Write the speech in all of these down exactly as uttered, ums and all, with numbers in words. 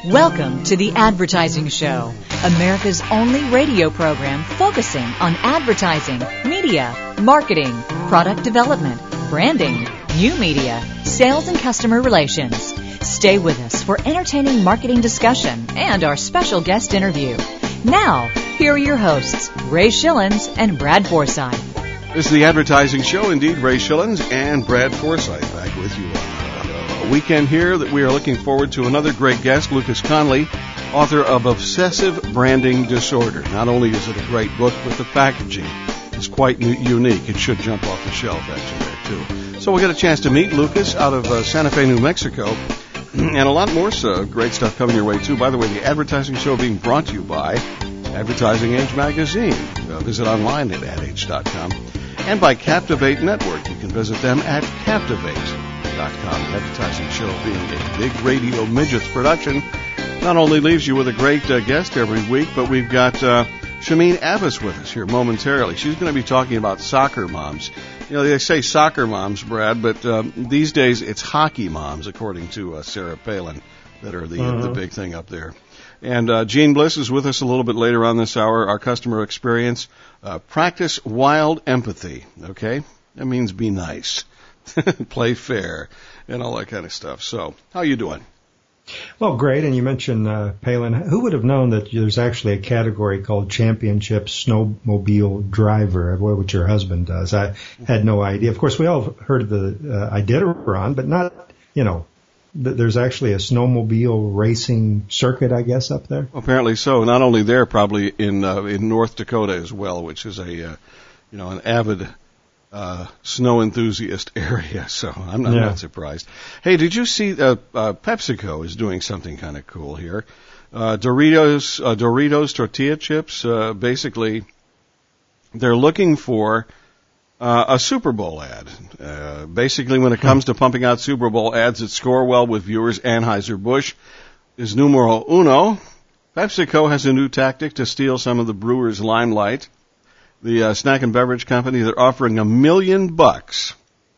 Welcome to The Advertising Show, America's only radio program focusing on advertising, media, marketing, product development, branding, new media, sales, and customer relations. Stay with us for entertaining marketing discussion and our special guest interview. Now, here are your hosts, Ray Schillens and Brad Forsythe. This is The Advertising Show. Indeed, Ray Schillens and Brad Forsythe back with you on a weekend here that we are looking forward to another great guest, Lucas Conley, author of Obsessive Branding Disorder. Not only is it a great book, but the packaging is quite unique. It should jump off the shelf, actually, there, too. So we'll get a chance to meet Lucas out of uh, Santa Fe, New Mexico, and a lot more so, great stuff coming your way, too. By the way, The Advertising Show being brought to you by Advertising Age Magazine. Uh, visit online at ad age dot com. And by Captivate Network. You can visit them at captivate dot com. The Advertising Show being a big radio midgets production not only leaves you with a great uh, guest every week, but we've got uh, Shameen Abbas with us here momentarily. She's going to be talking about soccer moms. You know, they say soccer moms, Brad, but um, these days it's hockey moms, according to uh, Sarah Palin, that are the, uh-huh. the big thing up there. And uh, Gene Bliss is with us a little bit later on this hour, our customer experience. Uh, practice wild empathy, okay? That means be nice, play fair, and all that kind of stuff. So, how you doing? Well, great. And you mentioned uh, Palin. Who would have known that there's actually a category called Championship Snowmobile Driver, which your husband does? I had no idea. Of course, we all heard of the uh, Iditarod, but not, you know, there's actually a snowmobile racing circuit, I guess, up there. Apparently so. Not only there, probably in uh, in North Dakota as well, which is a uh, you know an avid uh, snow enthusiast area. So I'm not, yeah. not surprised. Hey, did you see uh, uh, PepsiCo is doing something kind of cool here? Uh, Doritos uh, Doritos tortilla chips. Uh, basically, they're looking for Uh, a Super Bowl ad. Uh, basically, when it comes to pumping out Super Bowl ads that score well with viewers, Anheuser-Busch is numero uno. PepsiCo has a new tactic to steal some of the brewers' limelight. The uh, snack and beverage company, they're offering a million bucks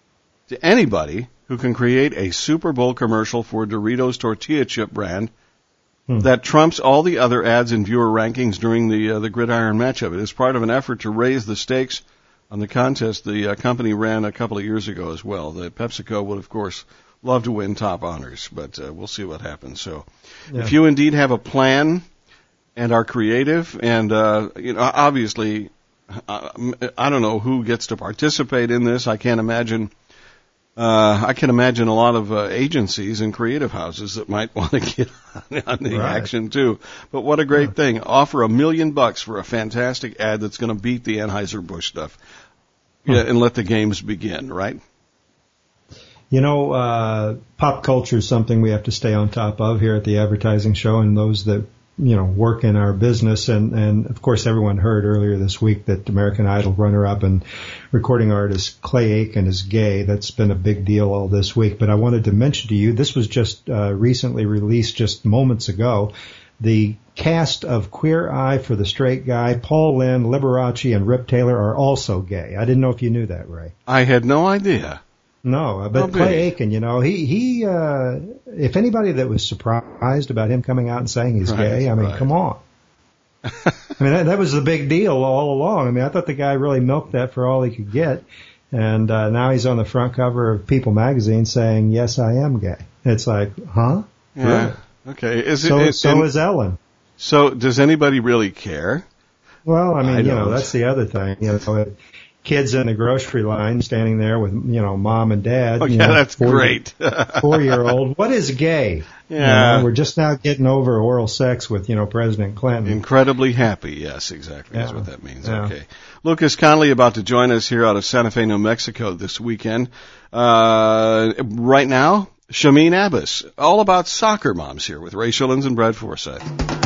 to anybody who can create a Super Bowl commercial for Doritos tortilla chip brand hmm. that trumps all the other ads in viewer rankings during the uh, the gridiron matchup. It is part of an effort to raise the stakes on the contest the uh, company ran a couple of years ago as well. The PepsiCo would, of course, love to win top honors, but uh, we'll see what happens. So yeah. If you indeed have a plan and are creative, and, uh, you know, obviously, uh, I don't know who gets to participate in this. I can't imagine, uh, I can imagine a lot of uh, agencies and creative houses that might want to get on, on the right. action too. But what a great yeah. thing. Offer a million bucks for a fantastic ad that's going to beat the Anheuser-Busch stuff. Yeah, and let the games begin, right? You know, uh, pop culture is something we have to stay on top of here at the Advertising Show, and those that, you know, work in our business. And, and of course, everyone heard earlier this week that American Idol runner-up and recording artist Clay Aiken is gay. That's been a big deal all this week. But I wanted to mention to you, this was just uh, recently released just moments ago. The cast of Queer Eye for the Straight Guy, Paul Lynde, Liberace, and Rip Taylor are also gay. I didn't know if you knew that, Ray. I had no idea. No, but Clay Aiken, you know, he, he, uh, if anybody that was surprised about him coming out and saying he's right, gay, I mean, right. come on. I mean, that, that was the big deal all along. I mean, I thought the guy really milked that for all he could get. And, uh, now he's on the front cover of People magazine saying, yes, I am gay. It's like, huh? Yeah. Really? Okay. Is it, so, it, so is Ellen. So does anybody really care? Well, I mean, I you know, don't. that's the other thing. You know, kids in the grocery line standing there with, you know, mom and dad. Oh, you yeah, know, that's four, great. Four-year-old. What is gay? Yeah. You know, we're just now getting over oral sex with, you know, President Clinton. Incredibly happy. Yes, exactly. Yeah. That's what that means. Yeah. Okay. Lucas Conley about to join us here out of Santa Fe, New Mexico this weekend. Uh, right now, Shameen Abbas, all about soccer moms here with Ray Schillens and Brad Forsythe.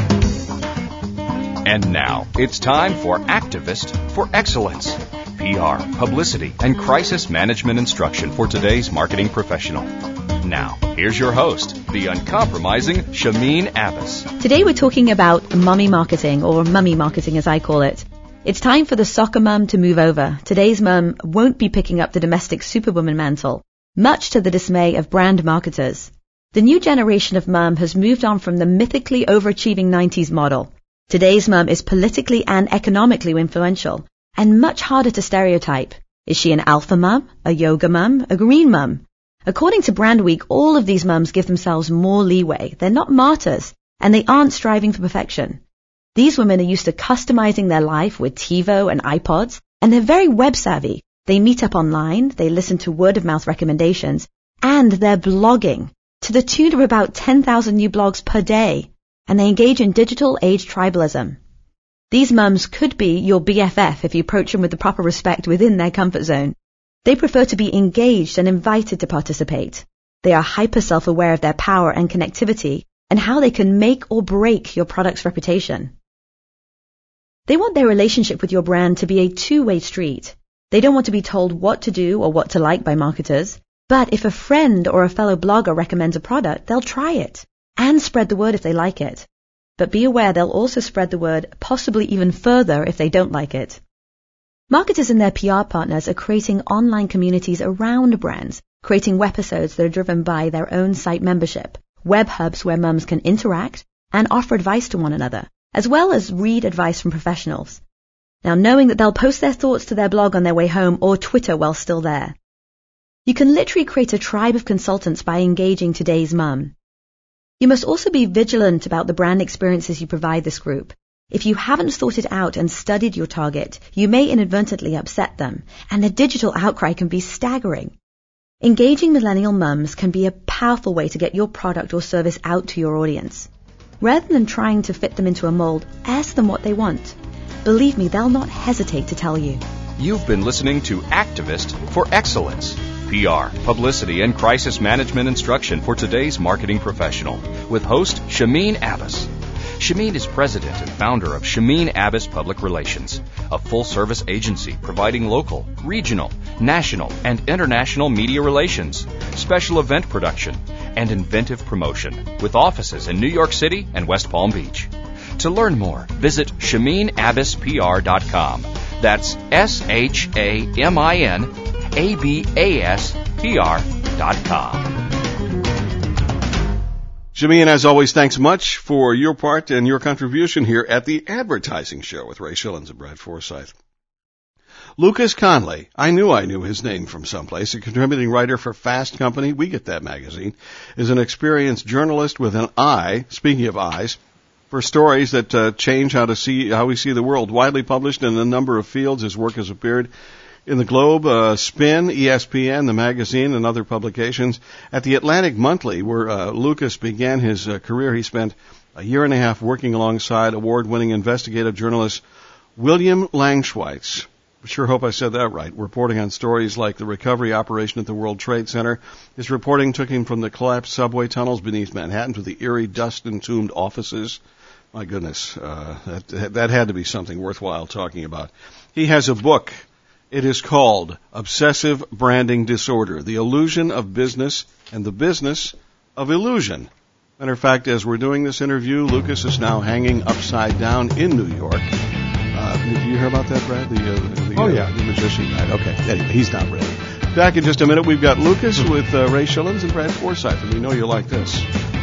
And now, it's time for Activist for Excellence. P R, publicity, and crisis management instruction for today's marketing professional. Now, here's your host, the uncompromising Shameen Abbas. Today we're talking about mummy marketing, or mummy marketing as I call it. It's time for the soccer mum to move over. Today's mum won't be picking up the domestic superwoman mantle, much to the dismay of brand marketers. The new generation of mum has moved on from the mythically overachieving nineties model. Today's mum is politically and economically influential and much harder to stereotype. Is she an alpha mum, a yoga mum, a green mum? According to Brand Week, all of these mums give themselves more leeway. They're not martyrs, and they aren't striving for perfection. These women are used to customizing their life with TiVo and iPods, and they're very web savvy. They meet up online, they listen to word-of-mouth recommendations, and they're blogging to the tune of about ten thousand new blogs per day, and they engage in digital age tribalism. These mums could be your B F F if you approach them with the proper respect within their comfort zone. They prefer to be engaged and invited to participate. They are hyper self-aware of their power and connectivity and how they can make or break your product's reputation. They want their relationship with your brand to be a two-way street. They don't want to be told what to do or what to like by marketers. But if a friend or a fellow blogger recommends a product, they'll try it and spread the word if they like it. But be aware they'll also spread the word possibly even further if they don't like it. Marketers and their P R partners are creating online communities around brands, creating webisodes that are driven by their own site membership, web hubs where mums can interact and offer advice to one another, as well as read advice from professionals. Now, knowing that they'll post their thoughts to their blog on their way home or Twitter while still there. You can literally create a tribe of consultants by engaging today's mum. You must also be vigilant about the brand experiences you provide this group. If you haven't thought it out and studied your target, you may inadvertently upset them, and the digital outcry can be staggering. Engaging millennial mums can be a powerful way to get your product or service out to your audience. Rather than trying to fit them into a mold, ask them what they want. Believe me, they'll not hesitate to tell you. You've been listening to Activist for Excellence. P R, publicity, and crisis management instruction for today's marketing professional with host Shameen Abbas. Shameen is president and founder of Shameen Abbas Public Relations, a full-service agency providing local, regional, national, and international media relations, special event production, and inventive promotion with offices in New York City and West Palm Beach. To learn more, visit shameen abbas p r dot com. That's S H A M I N A B A S P R dot com. Shameen, as always, thanks much for your part and your contribution here at the Advertising Show with Ray Schillens and Brad Forsythe. Lucas Conley, I knew I knew his name from someplace, a contributing writer for Fast Company, we get that magazine, is an experienced journalist with an eye, speaking of eyes, for stories that uh, change how to see how we see the world. Widely published in a number of fields, his work has appeared in the Globe, uh, Spin, E S P N, the magazine, and other publications. At the Atlantic Monthly, where uh, Lucas began his uh, career, he spent a year and a half working alongside award-winning investigative journalist William Langschweitz. I sure hope I said that right. Reporting on stories like the recovery operation at the World Trade Center. His reporting took him from the collapsed subway tunnels beneath Manhattan to the eerie, dust-entombed offices. My goodness, uh, that, that had to be something worthwhile talking about. He has a book. It is called Obsessive Branding Disorder, The Illusion of Business and the Business of Illusion. Matter of fact, as we're doing this interview, Lucas is now hanging upside down in New York. Uh, did you hear about that, Brad? The, uh, the, oh, yeah. Uh, the magician. Right, okay, anyway, he's not ready. Back in just a minute, we've got Lucas with uh, Ray Schillens and Brad Forsythe, and we know you like this.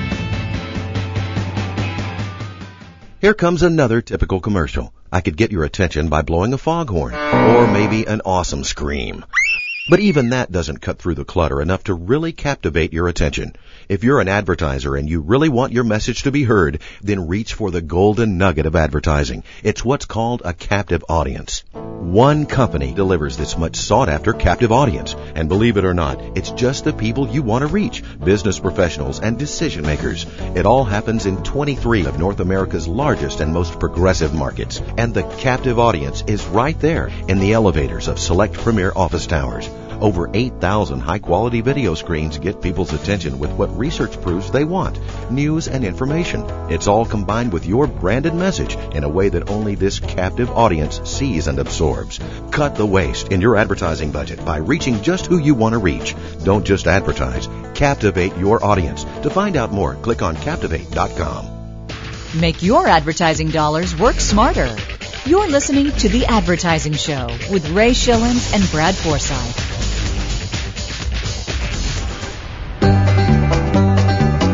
Here comes another typical commercial. I could get your attention by blowing a foghorn, or maybe an awesome scream. But even that doesn't cut through the clutter enough to really captivate your attention. If you're an advertiser and you really want your message to be heard, then reach for the golden nugget of advertising. It's what's called a captive audience. One company delivers this much sought-after captive audience. And believe it or not, it's just the people you want to reach, business professionals and decision makers. It all happens in twenty-three of North America's largest and most progressive markets. And the captive audience is right there in the elevators of select premier office towers. Over eight thousand high-quality video screens get people's attention with what research proves they want, news and information. It's all combined with your branded message in a way that only this captive audience sees and absorbs. Cut the waste in your advertising budget by reaching just who you want to reach. Don't just advertise. Captivate your audience. To find out more, click on captivate dot com. Make your advertising dollars work smarter. You're listening to The Advertising Show with Ray Schillens and Brad Forsythe.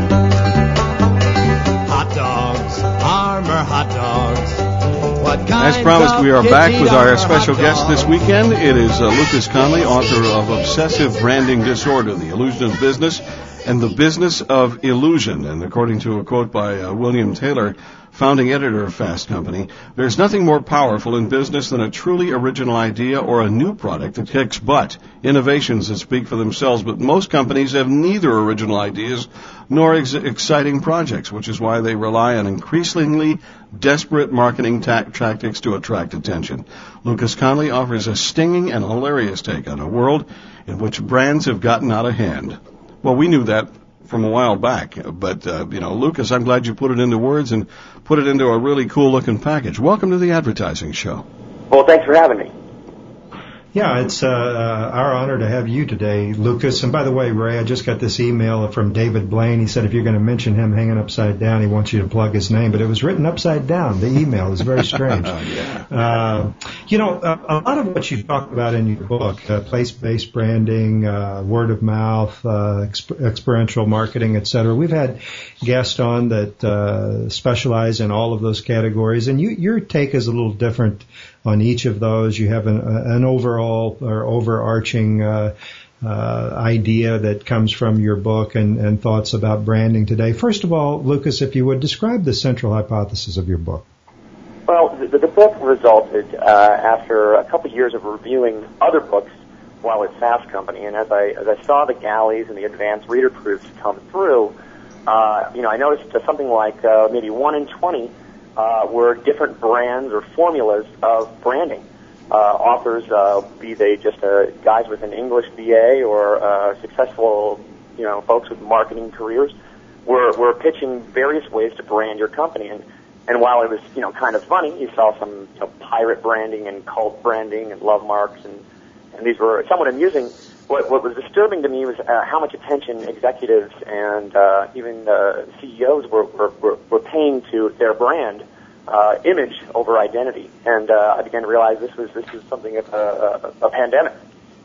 promised, we are back with our special guest this weekend. It is uh, Lucas Conley, author of Obsessive Branding Disorder, The Illusion of Business and the Business of Illusion. And according to a quote by uh, William Taylor, founding editor of Fast Company, there's nothing more powerful in business than a truly original idea or a new product that kicks butt, innovations that speak for themselves. But most companies have neither original ideas nor ex- exciting projects, which is why they rely on increasingly desperate marketing ta- tactics to attract attention. Lucas Conley offers a stinging and hilarious take on a world in which brands have gotten out of hand. Well, we knew that from a while back, but, uh, you know, Lucas, I'm glad you put it into words and put it into a really cool-looking package. Welcome to the Advertising Show. Well, thanks for having me. Yeah, it's uh, uh, our honor to have you today, Lucas. And by the way, Ray, I just got this email from David Blaine. He said if you're going to mention him hanging upside down, he wants you to plug his name. But it was written upside down. The email is very strange. yeah. uh, you know, a, a lot of what you talk about in your book, uh, place-based branding, uh, word of mouth, uh, exp- experiential marketing, et cetera. We've had guests on that uh, specialize in all of those categories. And you, your take is a little different on each of those. You have an, an overall or overarching uh, uh, idea that comes from your book and, and thoughts about branding today. First of all, Lucas, if you would describe the central hypothesis of your book. Well, the, the book resulted uh, after a couple of years of reviewing other books while at Fast Company, and as I as I saw the galleys and the advanced reader proofs come through, uh, you know, I noticed uh, something like uh, maybe one in twenty Uh, were different brands or formulas of branding. Uh, authors, uh, be they just uh, guys with an English B A or uh, successful, you know, folks with marketing careers, were were pitching various ways to brand your company. And and while it was, you know, kind of funny, you saw some, you know, pirate branding and cult branding and love marks, and and these were somewhat amusing. What what was disturbing to me was uh, how much attention executives and uh, even uh, C E Os were, were were paying to their brand uh, image over identity, and uh, I began to realize this was this was something of a, a, a pandemic.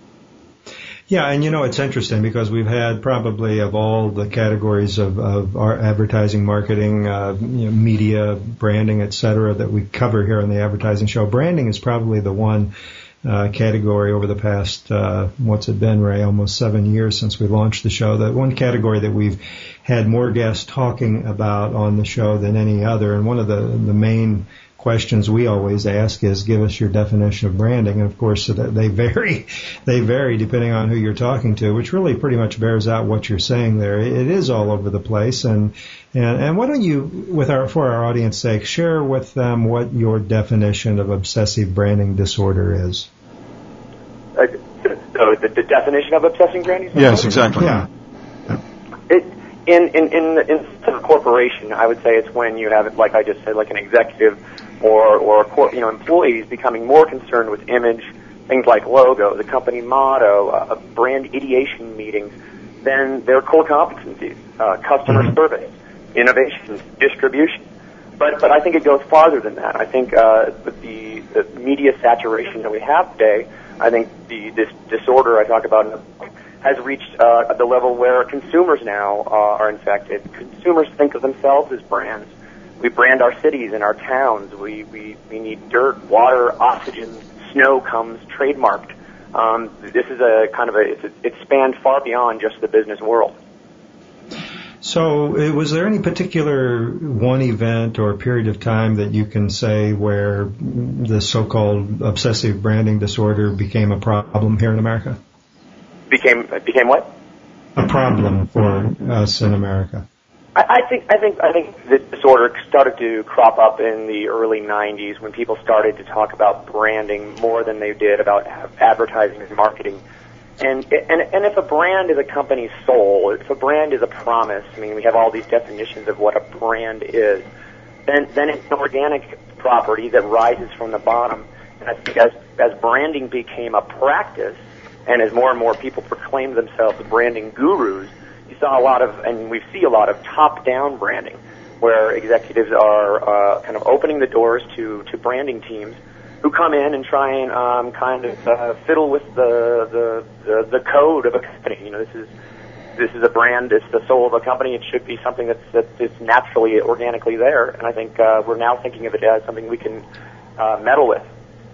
Yeah, and you know, it's interesting because we've had probably of all the categories of, of our advertising, marketing, uh, you know, media, branding, et cetera, that we cover here on the Advertising Show, branding is probably the one uh, category over the past, uh, what's it been, Ray, almost seven years since we launched the show, that one category that we've had more guests talking about on the show than any other. And one of the, the main questions we always ask is, give us your definition of branding. And of course, they vary, they vary depending on who you're talking to, which really pretty much bears out what you're saying there. It is all over the place. And, and, and why don't you, with our, for our audience sake, share with them what your definition of obsessive branding disorder is? Uh, so the, the definition of obsessive branding? Yes, exactly. Yeah. It, in, in, in, in a corporation, I would say it's when you have, like I just said, like an executive or, or you know, employees becoming more concerned with image, things like logo, the company motto, uh, brand ideation meetings, than their core competencies, uh, customer mm-hmm. service, innovation, distribution. But but I think it goes farther than that. I think uh, with the, the media saturation that we have today, I think the this disorder I talk about in the book has reached uh, the level where consumers now uh, are infected. Consumers think of themselves as brands. We brand our cities and our towns. We, we, we need dirt, water, oxygen, snow comes trademarked. Um, this is a kind of a, it's a, it spans far beyond just the business world. So uh, was there any particular one event or period of time that you can say where the so-called obsessive branding disorder became a problem here in America? Became, became what? A problem for us in America. I think I think I think this disorder started to crop up in the early nineties when people started to talk about branding more than they did about advertising and marketing. And and and if a brand is a company's soul, if a brand is a promise, I mean, we have all these definitions of what a brand is, then then it's an organic property that rises from the bottom. And I think as as branding became a practice, and as more and more people proclaim themselves branding gurus, you saw a lot of, and we see a lot of top-down branding, where executives are uh, kind of opening the doors to, to branding teams who come in and try and um, kind of uh, fiddle with the, the the the code of a company. You know, this is this is a brand, it's the soul of a company. It should be something that's that's, that's naturally, organically there. And I think uh, we're now thinking of it as something we can uh, meddle with.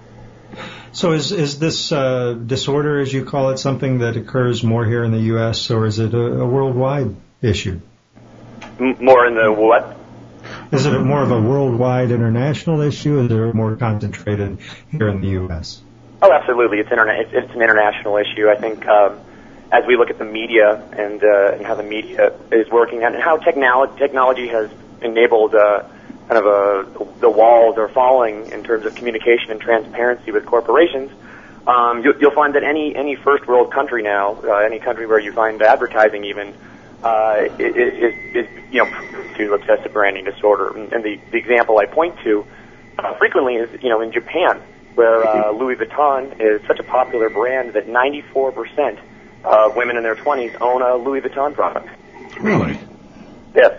So is is this uh, disorder, as you call it, something that occurs more here in the U S, or is it a, a worldwide issue? M- more in the what? Is it more of a worldwide international issue, or is it more concentrated here in the U S? Oh, absolutely. It's, interna- it's, it's an international issue. I think um, as we look at the media and, uh, and how the media is working and how technolo- technology has enabled uh, kind of a, the walls are falling in terms of communication and transparency with corporations, um, you, you'll find that any, any first world country now, uh, any country where you find advertising even, uh, is, is, is, you know, to obsessive branding disorder. And, and the, the example I point to uh, frequently is, you know, in Japan, where uh, Louis Vuitton is such a popular brand that ninety-four percent of women in their twenties own a Louis Vuitton product. Really? Yes.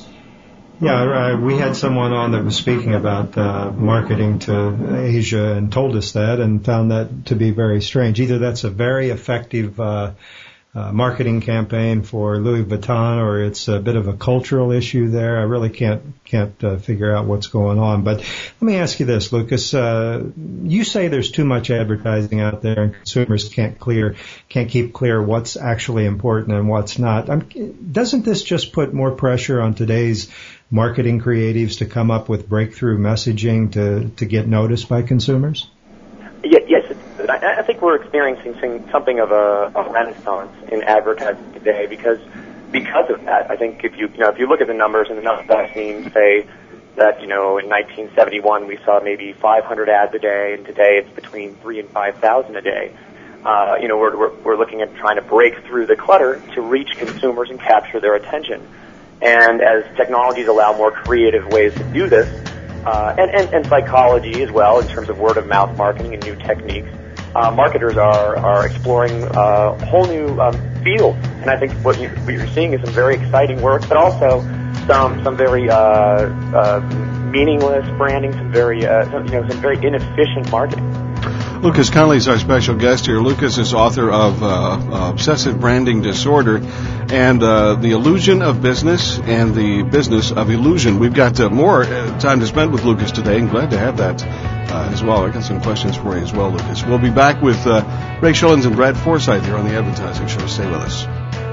Yeah, uh, we had someone on that was speaking about uh, marketing to Asia and told us that and found that to be very strange. Either that's a very effective uh, uh, marketing campaign for Louis Vuitton, or it's a bit of a cultural issue there. I really can't can't uh, figure out what's going on. But let me ask you this, Lucas. Uh, you say there's too much advertising out there, and consumers can't clear can't keep clear what's actually important and what's not. Um, doesn't this just put more pressure on today's marketing creatives to come up with breakthrough messaging to, to get noticed by consumers? Yeah, yes, I, I think we're experiencing something of a, a renaissance in advertising today because because of that. I think if you you know if you look at the numbers, and the numbers I've seen say that you know in nineteen seventy-one we saw maybe five hundred ads a day, and today it's between three and five thousand a day. Uh, you know we're, we're we're looking at trying to break through the clutter to reach consumers and capture their attention. And as technologies allow more creative ways to do this, uh, and, and, and psychology as well in terms of word-of-mouth marketing and new techniques, uh, marketers are, are exploring uh, whole new um, fields. And I think what, you, what you're seeing is some very exciting work, but also some some very uh, uh, meaningless branding, some very uh, some, you know some very inefficient marketing. Lucas Conley is our special guest here. Lucas is author of uh, Obsessive Branding Disorder and uh, The Illusion of Business and The Business of Illusion. We've got uh, more uh, time to spend with Lucas today, and glad to have that uh, as well. I've got some questions for you as well, Lucas. We'll be back with uh, Ray Schillens and Brad Forsythe here on The Advertising Show. Stay with us.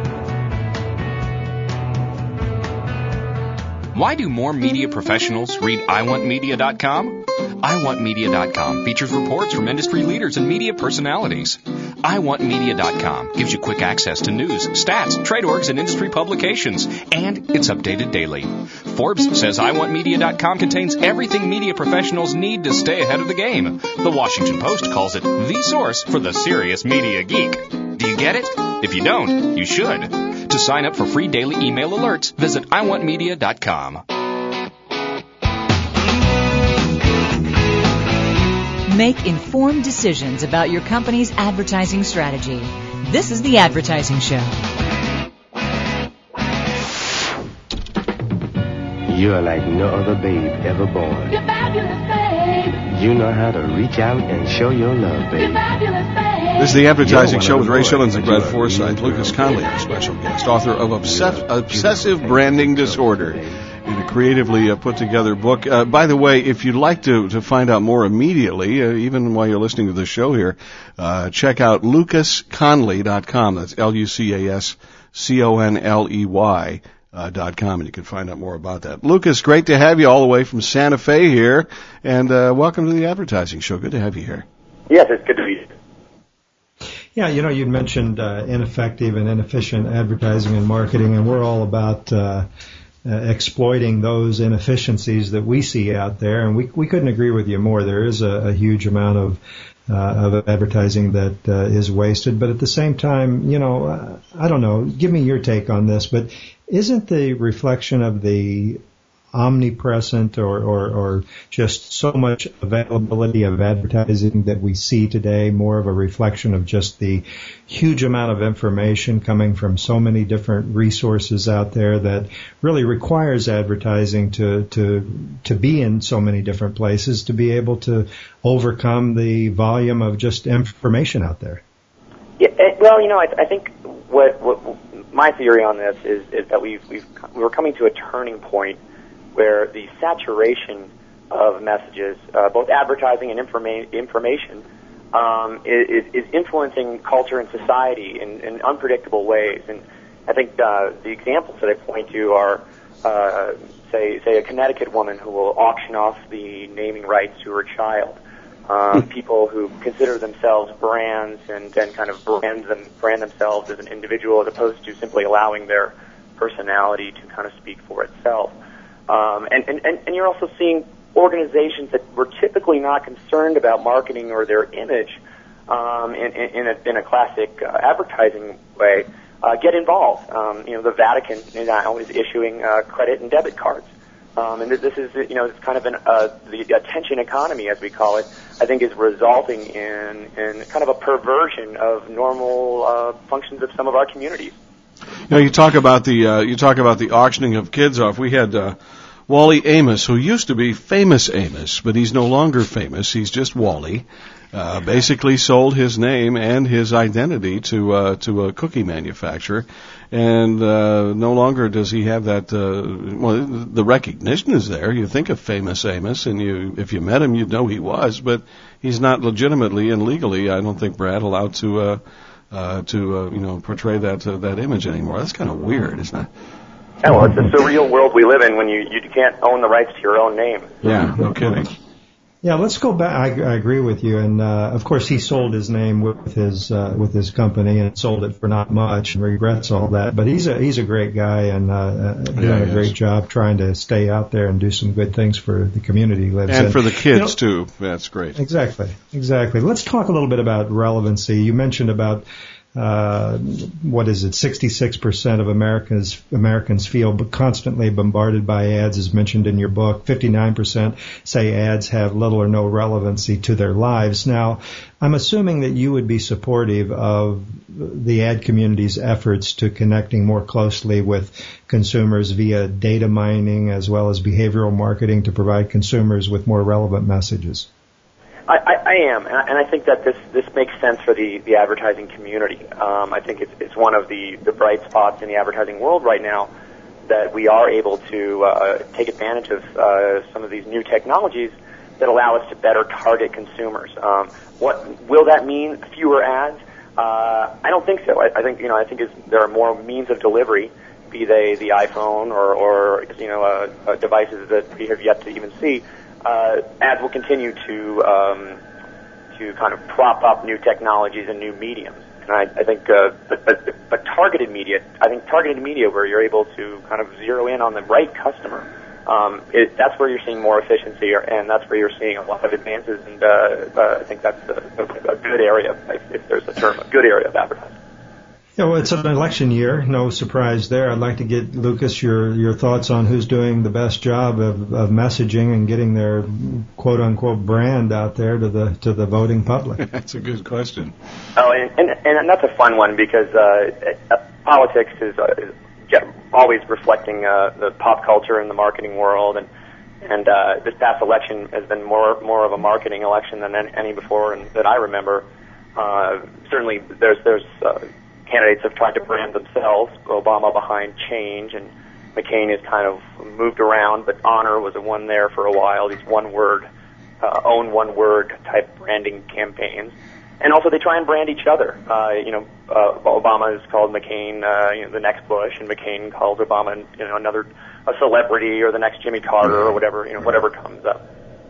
Why do more media professionals read I want media dot com? I want media dot com features reports from industry leaders and media personalities. I want media dot com gives you quick access to news, stats, trade orgs, and industry publications, and it's updated daily. Forbes says I want media dot com contains everything media professionals need to stay ahead of the game. The Washington Post calls it the source for the serious media geek. Do you get it? If you don't, you should. To sign up for free daily email alerts, visit I want media dot com. Make informed decisions about your company's advertising strategy. This is The Advertising Show. You are like no other babe ever born. You're fabulous, babe. You know how to reach out and show your love, babe. You're fabulous, babe. This is The Advertising Show with Ray Schillens and Brad Forsythe. Lucas Conley, our special guest, author of Obsess- Obsessive Branding Disorder, in a creatively uh, put together book. Uh, by the way, if you'd like to, to find out more immediately, uh, even while you're listening to the show here, uh, check out lucas conley dot com. That's L U C A S C O N L E Y uh, dot com, and you can find out more about that. Lucas, great to have you all the way from Santa Fe here, and uh, welcome to The Advertising Show. Good to have you here. Yes, it's good to be here. Yeah, you know, you mentioned uh, ineffective and inefficient advertising and marketing, and we're all about uh, uh, exploiting those inefficiencies that we see out there, and we we couldn't agree with you more. There is a, a huge amount of uh, of advertising that uh, is wasted, but at the same time, you know, uh, I don't know, give me your take on this, but isn't the reflection of the omnipresent or, or, or just so much availability of advertising that we see today more of a reflection of just the huge amount of information coming from so many different resources out there that really requires advertising to, to, to be in so many different places to be able to overcome the volume of just information out there? Yeah, well, you know, I, I think what, what my theory on this is, is that we've, we've, we're coming to a turning point where the saturation of messages, uh, both advertising and informa- information, um, is, is influencing culture and society in, in unpredictable ways. And I think uh, the examples that I point to are, uh, say, say a Connecticut woman who will auction off the naming rights to her child. Uh, people who consider themselves brands and, and kind of brand them brand themselves as an individual, as opposed to simply allowing their personality to kind of speak for itself. Um, and, and, and you're also seeing organizations that were typically not concerned about marketing or their image um, in, in, a, in a classic uh, advertising way uh, get involved. Um, you know, the Vatican now is issuing uh, credit and debit cards. Um, and this is, you know, it's kind of an, uh, the attention economy, as we call it, I think is resulting in, in kind of a perversion of normal uh, functions of some of our communities. You know, you talk about the uh, you talk about the auctioning of kids off. We had uh, Wally Amos, who used to be Famous Amos, but he's no longer famous. He's just Wally. Uh, basically sold his name and his identity to uh, to a cookie manufacturer, and uh, no longer does he have that. Uh, well, the recognition is there. You think of Famous Amos, and you, if you met him, you'd know he was, but he's not legitimately and legally, I don't think, Brad, allowed to uh, uh, to uh, you know portray that uh, that image anymore. That's kind of weird, isn't it? Yeah, well, it's a surreal world we live in when you you can't own the rights to your own name. Yeah, no kidding. Yeah, let's go back. I, I agree with you, and uh, of course he sold his name with his uh, with his company and sold it for not much, and regrets all that. But he's a he's a great guy and uh, doing yeah, a great job trying to stay out there and do some good things for the community he lives and in. And for the kids you know, too. That's great. Exactly, exactly. Let's talk a little bit about relevancy. You mentioned about. Uh, what is it? sixty-six percent of Americans Americans feel constantly bombarded by ads, as mentioned in your book. fifty-nine percent say ads have little or no relevancy to their lives. Now, I'm assuming that you would be supportive of the ad community's efforts to connecting more closely with consumers via data mining as well as behavioral marketing to provide consumers with more relevant messages. I, I, I am, and I, and I think that this, this makes sense for the, the advertising community. Um, I think it's, it's one of the, the bright spots in the advertising world right now that we are able to uh, take advantage of uh, some of these new technologies that allow us to better target consumers. Um, what will that mean? Fewer ads? Uh, I don't think so. I, I think you know I think it's, there are more means of delivery, be they the iPhone or, or you know uh, uh, devices that we have yet to even see. Uh, ads will continue to um, to kind of prop up new technologies and new mediums, and I, I think, uh, but, but, but targeted media, I think targeted media where you're able to kind of zero in on the right customer, um, it, that's where you're seeing more efficiency, or, and that's where you're seeing a lot of advances, and uh, uh, I think that's a, a, a good area, if there's a term, a good area of advertising. Yeah, well, it's an election year. No surprise there. I'd like to get, Lucas, your, your thoughts on who's doing the best job of, of messaging and getting their quote-unquote brand out there to the to the voting public. That's a good question. Oh, and, and, and that's a fun one because uh, uh, politics is, uh, is always reflecting uh, the pop culture and the marketing world, and and uh, this past election has been more more of a marketing election than any before and that I remember. Uh, certainly, there's there's uh, candidates have tried to brand themselves, Obama behind change, and McCain has kind of moved around, but honor was a one there for a while, these one-word, uh, own one-word type branding campaigns. And also they try and brand each other. Uh, you know, uh, Obama is called McCain, uh, you know, the next Bush, and McCain calls Obama, you know, another, a celebrity or the next Jimmy Carter or whatever, you know, whatever comes up.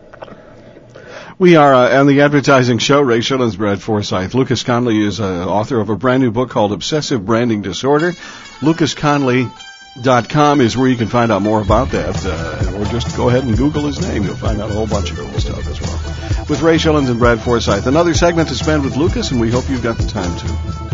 We are uh, on the advertising show. Ray Schilens, Brad Forsythe. Lucas Conley is uh, author of a brand new book called Obsessive Branding Disorder. lucas conley dot com is where you can find out more about that. Uh, or just go ahead and Google his name. You'll find out a whole bunch of cool stuff as well. With Ray Schilens and Brad Forsythe. Another segment to spend with Lucas, and we hope you've got the time to.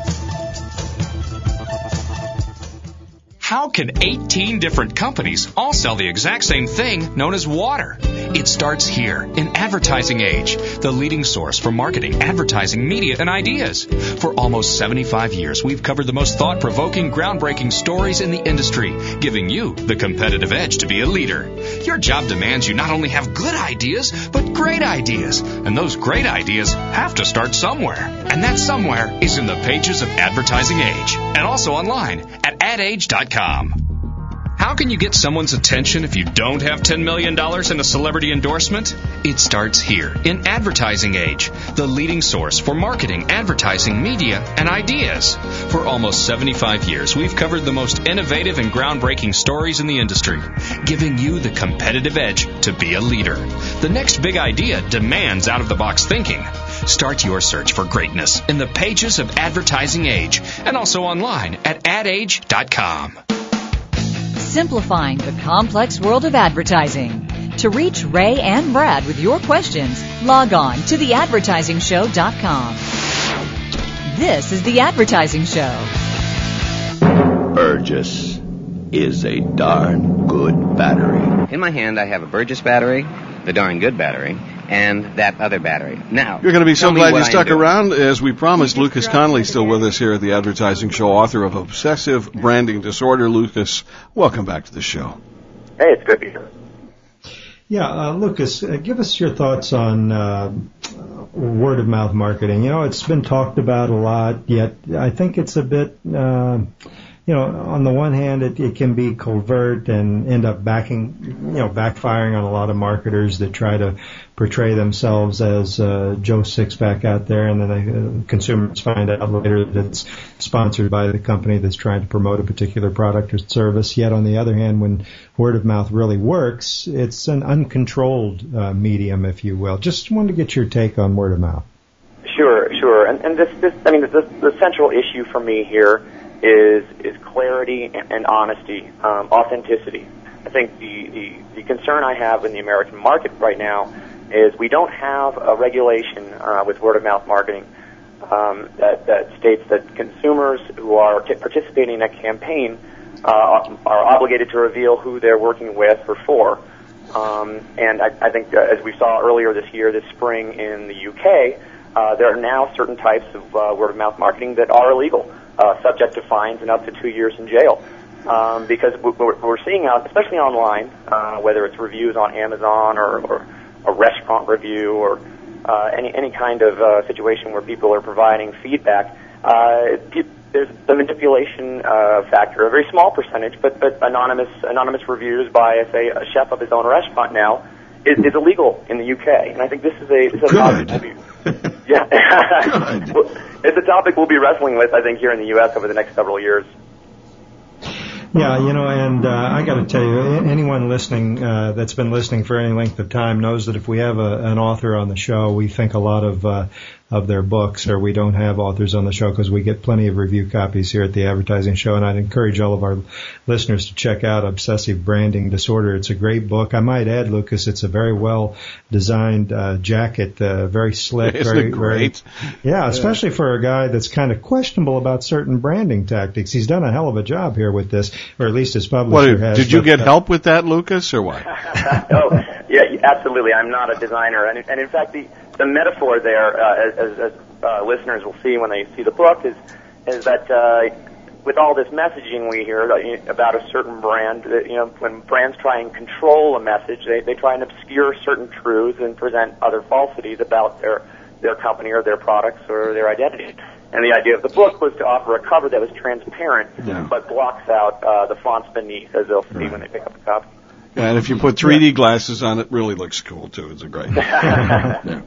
How can eighteen different companies all sell the exact same thing known as water? It starts here in Advertising Age, the leading source for marketing, advertising, media, and ideas. For almost seventy-five years, we've covered the most thought-provoking, groundbreaking stories in the industry, giving you the competitive edge to be a leader. Your job demands you not only have good ideas, but great ideas. And those great ideas have to start somewhere. And that somewhere is in the pages of Advertising Age, and also online at ad age dot com. How How can you get someone's attention if you don't have ten million dollars in a celebrity endorsement? It starts here in Advertising Age, the leading source for marketing, advertising, media, and ideas. For almost seventy-five years, we've covered the most innovative and groundbreaking stories in the industry, giving you the competitive edge to be a leader. The next big idea demands out-of-the-box thinking. Start your search for greatness in the pages of Advertising Age and also online at ad age dot com. Simplifying the complex world of advertising. To reach Ray and Brad with your questions, log on to the advertising show dot com. This is The Advertising Show. Burgess is a darn good battery. In my hand, I have a Burgess battery, the darn good battery, and that other battery. Now, you're going to be so glad you stuck doing. around. As we promised, Lucas Conley still with us here at the Advertising Show, author of Obsessive Branding Disorder. Lucas, welcome back to the show. Hey, it's good to be here. Yeah, uh, Lucas, uh, give us your thoughts on uh, word of mouth marketing. You know, it's been talked about a lot, yet I think it's a bit, uh, you know, on the one hand, it, it can be covert and end up backing, you know, backfiring on a lot of marketers that try to portray themselves as uh, Joe Sixpack out there, and then they, uh, consumers find out later that it's sponsored by the company that's trying to promote a particular product or service. Yet on the other hand, when word of mouth really works, it's an uncontrolled uh, medium, if you will. Just wanted to get your take on word of mouth. Sure, sure. And, and this, this, I mean, the, the central issue for me here is is clarity and, and honesty, um, authenticity. I think the, the, the concern I have in the American market right now is we don't have a regulation uh, with word-of-mouth marketing um, that, that states that consumers who are t- participating in a campaign uh, are obligated to reveal who they're working with or for. Um, and I, I think, uh, as we saw earlier this year, this spring in the U K, uh, there are now certain types of uh, word-of-mouth marketing that are illegal, uh, subject to fines and up to two years in jail. Um, because we're, we're seeing out, especially online, uh, whether it's reviews on Amazon or, or a restaurant review or uh, any any kind of uh, situation where people are providing feedback, uh, pe- there's the manipulation uh, factor, a very small percentage, but but anonymous anonymous reviews by, say, a chef of his own restaurant now is, is illegal in the U K, and I think this is a, this is a topic we'll be, yeah, it's a topic we'll be wrestling with, I think, here in the U S over the next several years. Yeah, you know, and uh, I got to tell you, anyone listening uh, that's been listening for any length of time knows that if we have a, an author on the show, we think a lot of uh, of their books, or we don't have authors on the show because we get plenty of review copies here at the Advertising Show. And I'd encourage all of our listeners to check out Obsessive Branding Disorder. It's a great book. I might add, Lucas, it's a very well designed uh, jacket, uh, very slick, Isn't very it great? Very, yeah, especially for a guy that's kind of questionable about certain branding tactics. He's done a hell of a job here with this, or at least his publisher What, has. did you but, get uh, help with that, Lucas, or what? Oh, yeah, absolutely. I'm not a designer, and, and in fact, the the metaphor there, uh, as, as uh, listeners will see when they see the book, is is that uh, with all this messaging we hear about a certain brand, you know, when brands try and control a message, they they try and obscure certain truths and present other falsities about their their company or their products or their identity. And the idea of the book was to offer a cover that was transparent, yeah. but blocks out uh, the fonts beneath, as they'll see right. when they pick up the copy. Yeah, and if you put three D glasses on, it really looks cool, too. It's a great. yeah.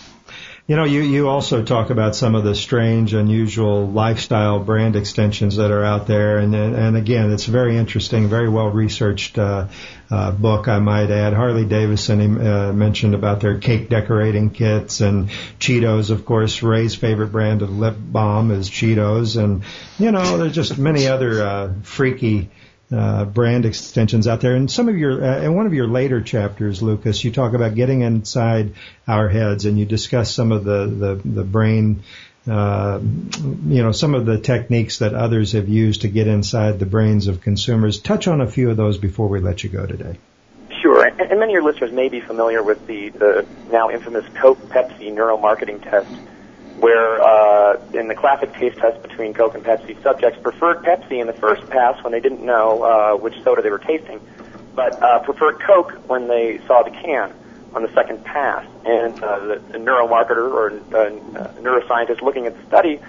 You know, you, you also talk about some of the strange, unusual lifestyle brand extensions that are out there. And, and again, it's a very interesting, very well-researched uh, uh, book, I might add. Harley Davidson uh, mentioned about their cake decorating kits, and Cheetos, of course. Ray's favorite brand of lip balm is Cheetos. And, you know, there's just many other uh, freaky Uh, brand extensions out there. And some of your, uh, in one of your later chapters, Lucas, you talk about getting inside our heads, and you discuss some of the, the, the brain, uh, you know, some of the techniques that others have used to get inside the brains of consumers. Touch on a few of those before we let you go today. Sure. And, and many of your listeners may be familiar with the, the now infamous Coke-Pepsi neuromarketing test, where uh, in the classic taste test between Coke and Pepsi, subjects preferred Pepsi in the first pass when they didn't know uh, which soda they were tasting, but uh, preferred Coke when they saw the can on the second pass. And uh, the, the neuromarketer or uh, neuroscientist looking at the study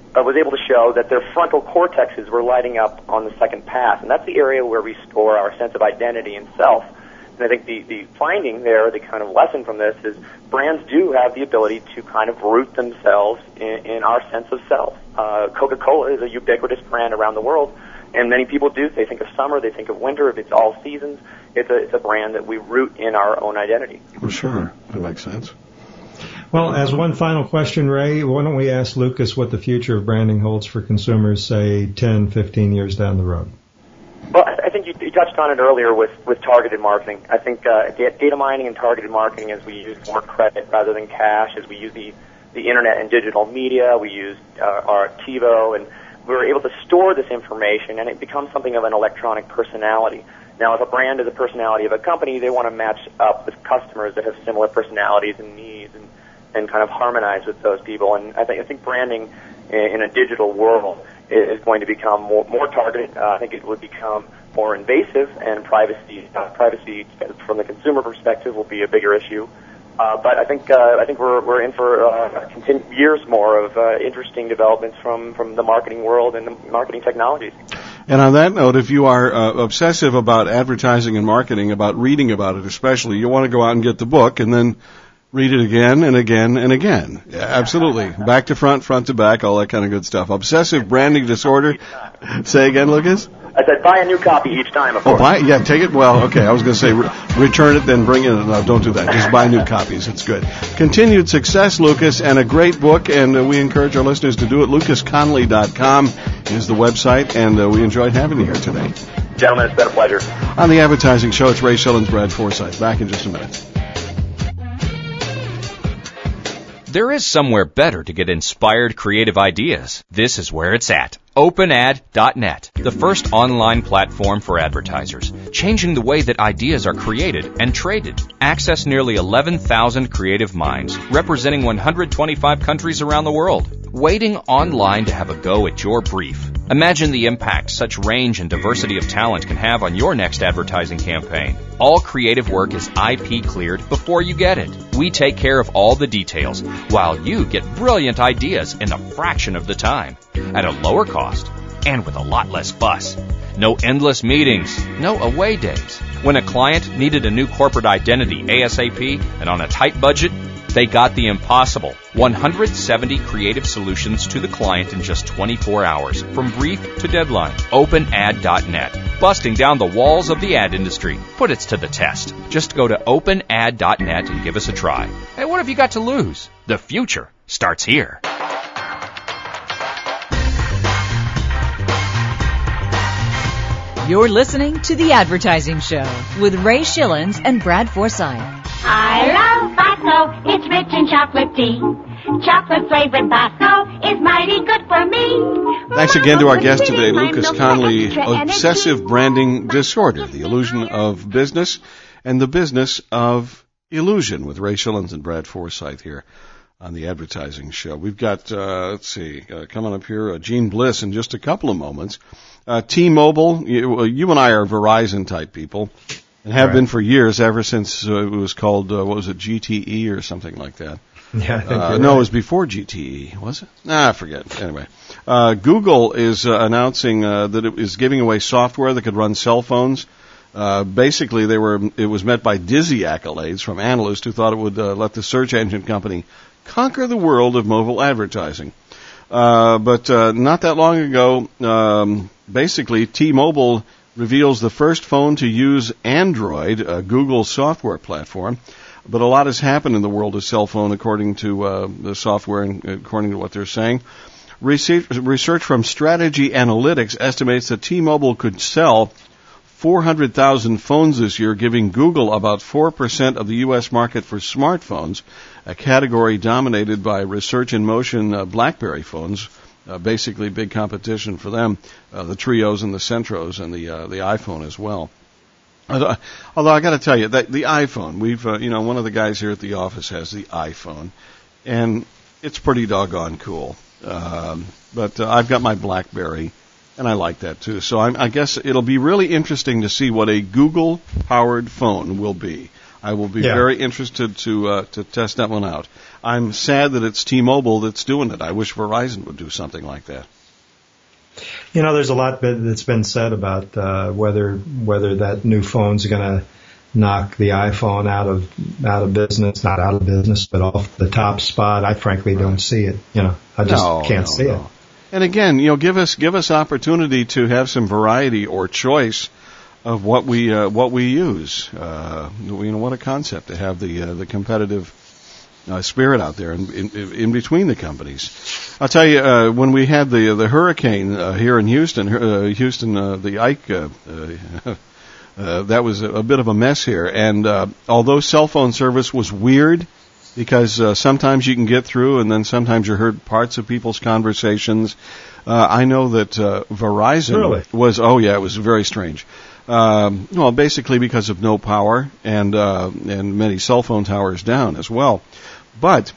uh, was able to show that their frontal cortexes were lighting up on the second pass, and that's the area where we store our sense of identity and self. And I think the, the finding there, the kind of lesson from this, is brands do have the ability to kind of root themselves in, in our sense of self. Uh, Coca-Cola is a ubiquitous brand around the world, and many people do. They think of summer, they think of winter, if it's all seasons. It's a, it's a brand that we root in our own identity. For sure. That makes sense. Well, as one final question, Ray, why don't we ask Lucas what the future of branding holds for consumers, say, ten, fifteen years down the road? Well, I think you, you touched on it earlier with, with targeted marketing. I think uh, data mining and targeted marketing, as we use more credit rather than cash, as we use the, the internet and digital media, we use uh, our TiVo, and we're able to store this information, and it becomes something of an electronic personality. Now, if a brand is a personality of a company, they want to match up with customers that have similar personalities and needs, and, and kind of harmonize with those people. And I think I think branding in, in a digital world is going to become more, more targeted. Uh, I think it would become more invasive, and privacy uh, privacy from the consumer perspective will be a bigger issue. Uh, but I think uh, I think we're we're in for uh, continu- years more of uh, interesting developments from, from the marketing world and the marketing technologies. And on that note, if you are uh, obsessive about advertising and marketing, about reading about it especially, you want to go out and get the book and then read it again and again and again. Yeah, absolutely. Back to front, front to back, all that kind of good stuff. Obsessive Branding Disorder. Say again, Lucas? I said buy a new copy each time, of course. Oh, buy, yeah, take it. Well, okay, I was going to say re- return it, then bring it. No, don't do that. Just buy new copies. It's good. Continued success, Lucas, and a great book, and uh, we encourage our listeners to do it. lucas conley dot com is the website, and uh, we enjoyed having you here today. Gentlemen, it's been a pleasure. On the Advertising Show, it's Ray Schillens, Brad Forsythe. Back in just a minute. There is somewhere better to get inspired creative ideas. This is where it's at. open ad dot net, the first online platform for advertisers, changing the way that ideas are created and traded. Access nearly eleven thousand creative minds, representing one hundred twenty-five countries around the world, waiting online to have a go at your brief. Imagine the impact such range and diversity of talent can have on your next advertising campaign. All creative work is I P cleared before you get it. We take care of all the details, while you get brilliant ideas in a fraction of the time, at a lower cost, and with a lot less fuss. No endless meetings, no away days. When a client needed a new corporate identity ASAP and on a tight budget, they got the impossible. one hundred seventy creative solutions to the client in just twenty-four hours, from brief to deadline. open ad dot net, busting down the walls of the ad industry. Put it to the test. Just go to open ad dot net and give us a try. Hey, what have you got to lose? The future starts here. You're listening to The Advertising Show with Ray Schillens and Brad Forsythe. I love Bosco. It's rich in chocolate tea. Chocolate flavored Bosco is mighty good for me. Thanks again to our guest today, Lucas Conley, Obsessive Branding Disorder, the Illusion of Business and the Business of Illusion, with Ray Schillens and Brad Forsythe here on The Advertising Show. We've got, uh, let's see, uh, coming up here, uh, Gene Bliss in just a couple of moments. Uh, T-Mobile, you, you and I are Verizon-type people, and have right. been for years, ever since uh, it was called, uh, what was it, G T E or something like that. Yeah, I think uh, right. No, it was before G T E, was it? Nah, I forget. Anyway, uh, Google is uh, announcing uh, that it is giving away software that could run cell phones. Uh, basically, they were it was met by dizzy accolades from analysts who thought it would uh, let the search engine company conquer the world of mobile advertising. Uh, but uh, not that long ago, um, basically, T-Mobile reveals the first phone to use Android, uh, Google's software platform. But a lot has happened in the world of cell phone, according to uh, the software and according to what they're saying. Research, research from Strategy Analytics estimates that T-Mobile could sell four hundred thousand phones this year, giving Google about four percent of the U S market for smartphones, a category dominated by Research in Motion uh, BlackBerry phones, uh, basically big competition for them, uh, the Trios and the Centros and the uh, the iPhone as well. Although, although I got to tell you that the iPhone, we've uh, you know one of the guys here at the office has the iPhone, and it's pretty doggone cool. Um, but uh, I've got my BlackBerry, and I like that too. So I'm, I guess it'll be really interesting to see what a Google-powered phone will be. I will be Yeah. very interested to uh, to test that one out. I'm sad that it's T-Mobile that's doing it. I wish Verizon would do something like that. You know, there's a lot that's been said about uh, whether whether that new phone's going to knock the iPhone out of out of business, not out of business, but off the top spot. I frankly don't see it. You know, I just No, can't no, see no. it. And again, you know, give us give us opportunity to have some variety or choice of what we uh, what we use. Uh, you know, what a concept to have the uh, the competitive uh, spirit out there in, in in between the companies. I'll tell you, uh, when we had the the hurricane uh, here in Houston, uh, Houston, uh, the Ike. Uh, uh, Uh, that was a, a bit of a mess here, and uh, although cell phone service was weird, because uh, sometimes you can get through, and then sometimes you heard parts of people's conversations. Uh, I know that uh, Verizon Really? was, oh yeah, it was very strange. Um, well, basically because of no power and uh, and many cell phone towers down as well, but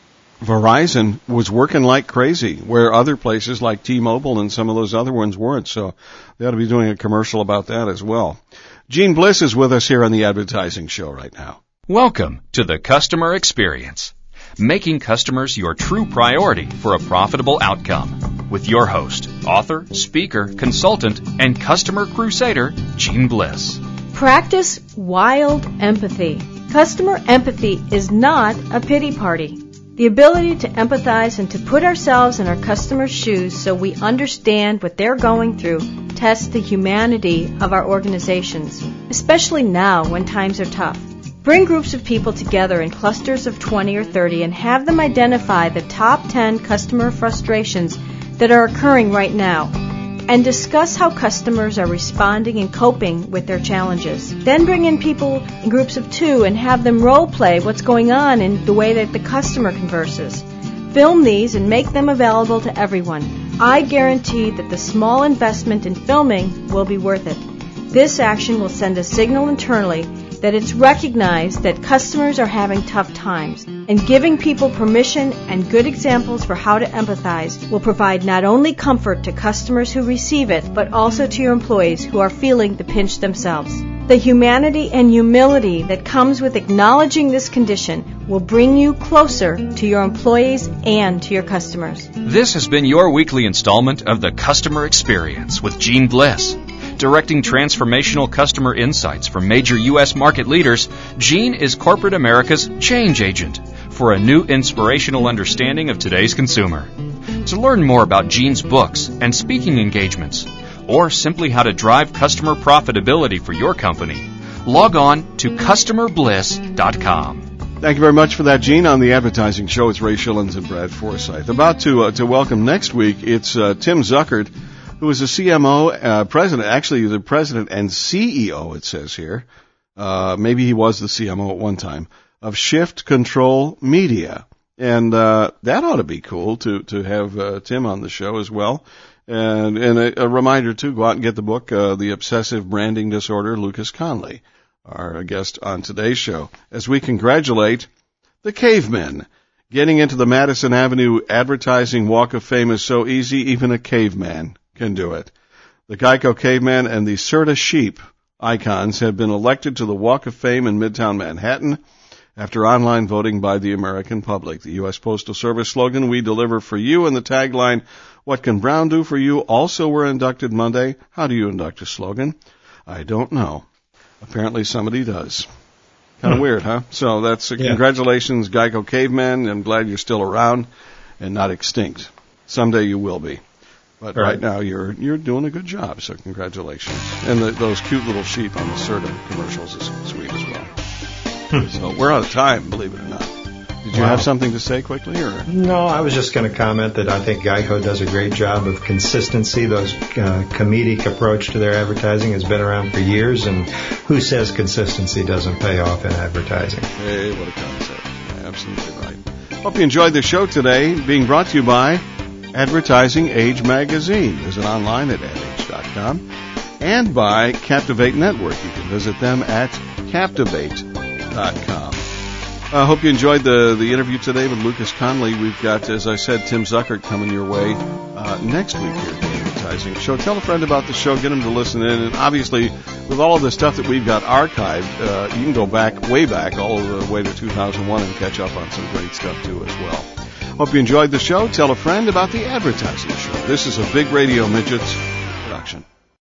Verizon was working like crazy, where other places like T-Mobile and some of those other ones weren't. So they ought to be doing a commercial about that as well. Gene Bliss is with us here on the Advertising Show right now. Welcome to the customer experience, making customers your true priority for a profitable outcome. With your host, author, speaker, consultant, and customer crusader, Gene Bliss. Practice wild empathy. Customer empathy is not a pity party. The ability to empathize and to put ourselves in our customers' shoes so we understand what they're going through tests the humanity of our organizations, especially now when times are tough. Bring groups of people together in clusters of twenty or thirty and have them identify the top ten customer frustrations that are occurring right now, and discuss how customers are responding and coping with their challenges. Then bring in people in groups of two and have them role play what's going on in the way that the customer converses. Film these and make them available to everyone. I guarantee that the small investment in filming will be worth it. This action will send a signal internally that it's recognized that customers are having tough times, and giving people permission and good examples for how to empathize will provide not only comfort to customers who receive it, but also to your employees who are feeling the pinch themselves. The humanity and humility that comes with acknowledging this condition will bring you closer to your employees and to your customers. This has been your weekly installment of the Customer Experience with Gene Bliss. Directing transformational customer insights from major U S market leaders, Gene is corporate America's change agent for a new inspirational understanding of today's consumer. To learn more about Gene's books and speaking engagements, or simply how to drive customer profitability for your company, log on to customer bliss dot com. Thank you very much for that, Gene. On the Advertising Show, it's Ray Schillens and Brad Forsythe. About to uh, to welcome next week, it's uh, Tim Zuckert, who is the C M O, uh, president, actually the president and C E O, it says here. Uh, maybe he was the C M O at one time, of Shift Control Media. And uh, that ought to be cool to, to have uh, Tim on the show as well. And, and a, a reminder, too, go out and get the book, uh, The Obsessive Branding Disorder, Lucas Conley, our guest on today's show, as we congratulate the Cavemen. Getting into the Madison Avenue Advertising Walk of Fame is so easy, even a caveman can do it. The Geico Caveman and the Serta Sheep icons have been elected to the Walk of Fame in Midtown Manhattan after online voting by the American public. The U S Postal Service slogan, "We deliver for you," and the tagline, "What can Brown do for you?" also were inducted Monday. How do you induct a slogan? I don't know. Apparently somebody does. Kind of hmm. weird, huh? So that's uh, yeah. Congratulations, Geico Caveman. I'm glad you're still around and not extinct. Someday you will be. But right. right now, you're you're doing a good job, so congratulations. And the, those cute little sheep on the Serta commercials is sweet as well. Hmm. So we're out of time, believe it or not. Did you wow. have something to say quickly? Or No, I was just going to comment that I think Geico does a great job of consistency. Those uh, comedic approach to their advertising has been around for years, and who says consistency doesn't pay off in advertising? Hey, what a concept. Yeah, absolutely right. Hope you enjoyed the show today, being brought to you by Advertising Age Magazine. Visit online at ad age dot com. And by Captivate Network. You can visit them at captivate dot com. I uh, hope you enjoyed the, the interview today with Lucas Conley. We've got, as I said, Tim Zuckert coming your way uh, next week here at the Advertising Show. Tell a friend about the show. Get them to listen in. And obviously, with all of the stuff that we've got archived, uh, you can go back, way back, all the way to two thousand one and catch up on some great stuff, too, as well. Hope you enjoyed the show. Tell a friend about the Advertising Show. This is a Big Radio Midgets